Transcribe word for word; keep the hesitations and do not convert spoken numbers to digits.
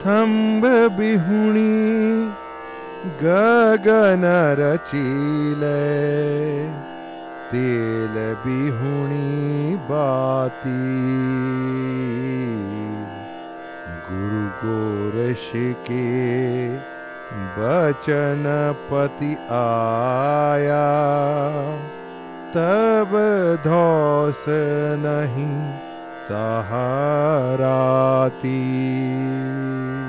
खम्भ बिहुणी गगन रचीले तेल बिहुणी बाती गुरु गोरश के बचन पति आया तब धौस नहीं तहाराती।